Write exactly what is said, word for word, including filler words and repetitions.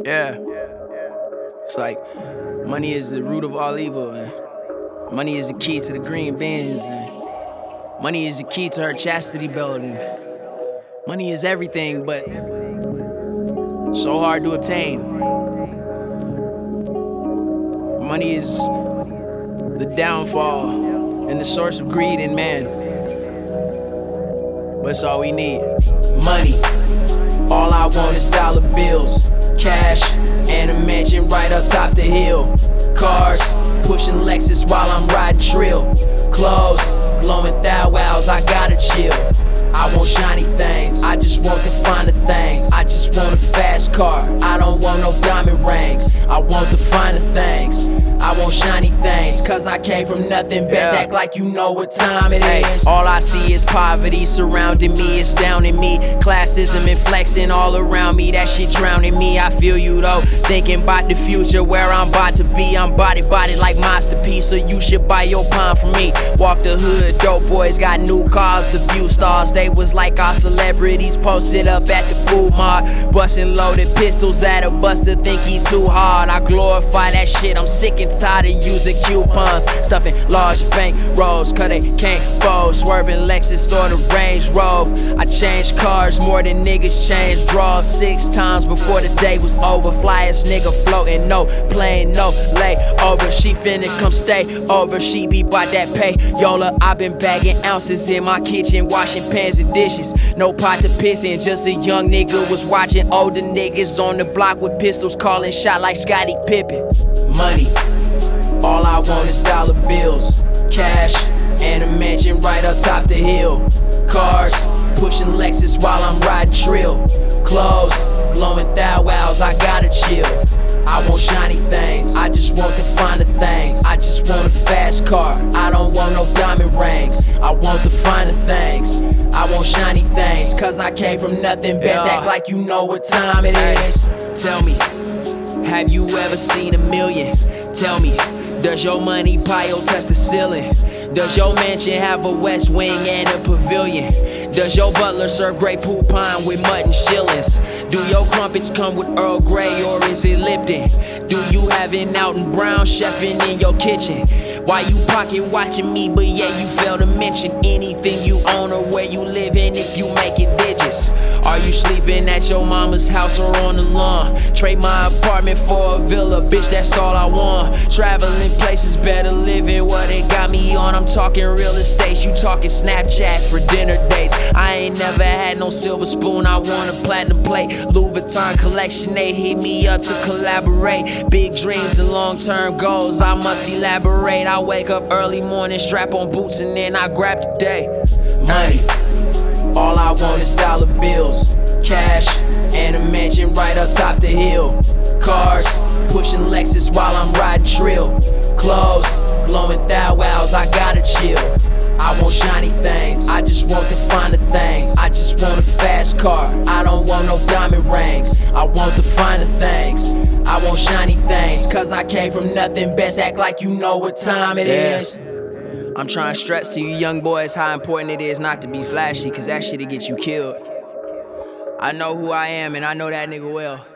Yeah. It's like money is the root of all evil, and money is the key to the green beans, and money is the key to her chastity belt, and money is everything, but so hard to obtain. Money is the downfall and the source of greed in man, but it's all we need. Money, all I want is dollar bills, cash, and a mansion right up top the hill. Cars, pushing Lexus while I'm riding trill. Clothes, glowing thou wows, I gotta chill. I want shiny things, I just want the finer things. I just want a fast car, I don't want no diamond rings. I want the finer things, I want shiny things, cause I came from nothing. Best yeah. Act like you know what time it hey, is. All I see is poverty surrounding me, it's down in me. Classism and flexing all around me, that shit drowning me. I feel you though, thinking about the future, where I'm about to be. I'm body body like masterpiece, so you should buy your pine from me. Walk the hood, dope boys got new cars, the view stars. They was like our celebrities posted up at the food mart, busting loaded pistols at a buster, think he too hard. I glorify that shit, I'm sick and tired of using coupons, stuffing large bank rolls, cause they can't fold. Swerving Lexus or the Range Rover. I changed cars more than niggas changed draws six times before the day was over. Flyest nigga floating, no plane, no layover. She finna come stay over, she be by that pay. Yola, I been bagging ounces in my kitchen, washing pans and dishes. No pot to piss in, just a young nigga was watching older niggas on the block with pistols, calling shot like Scottie Pippen. Money, all I want is dollar bills, cash, and a mansion right up top the hill. Cars, pushing Lexus while I'm riding trill. Clothes, glowing thou wows, I gotta chill. I want shiny things, I just want the finer things. I just want a fast car, I don't want no diamond rings. I want the finer things, I want shiny things, cause I came from nothing. Best yeah. Act like you know what time it is. Tell me, have you ever seen a million? Tell me, does your money pile touch the ceiling? Does your mansion have a west wing and a pavilion? Does your butler serve Grey Poupon with mutton shillings? Do your crumpets come with Earl Grey or is it Lipton? Do you have an Alton Brown chefing in your kitchen? Why you pocket watching me, but yet you fail to mention anything you own or where you live in if you make it digits? Are you sleeping at your mama's house or on the lawn? Trade my apartment for a villa, bitch, that's all I want. Traveling places, better living what they got me on. I'm talking real estate, you talking Snapchat for dinner dates. I ain't never had no silver spoon, I want a platinum plate. Louis Vuitton collection, they hit me up to collaborate. Big dreams and long-term goals, I must elaborate. I wake up early morning, strap on boots, and then I grab the day. Money, all I want is dollar bills, cash, and a mansion right up top the hill. Cars, pushing Lexus while I'm riding trill. Clothes, glowing thou wows, I gotta chill. I want shiny things, I just want the finer things. I just want a fast car, I don't want no diamond rings. I want the finer things, I want shiny things, cause I came from nothing. Best act like you know what time it yeah. is. I'm trying to stress to you young boys how important it is not to be flashy, cause that shit'll get you killed. I know who I am and I know that nigga well.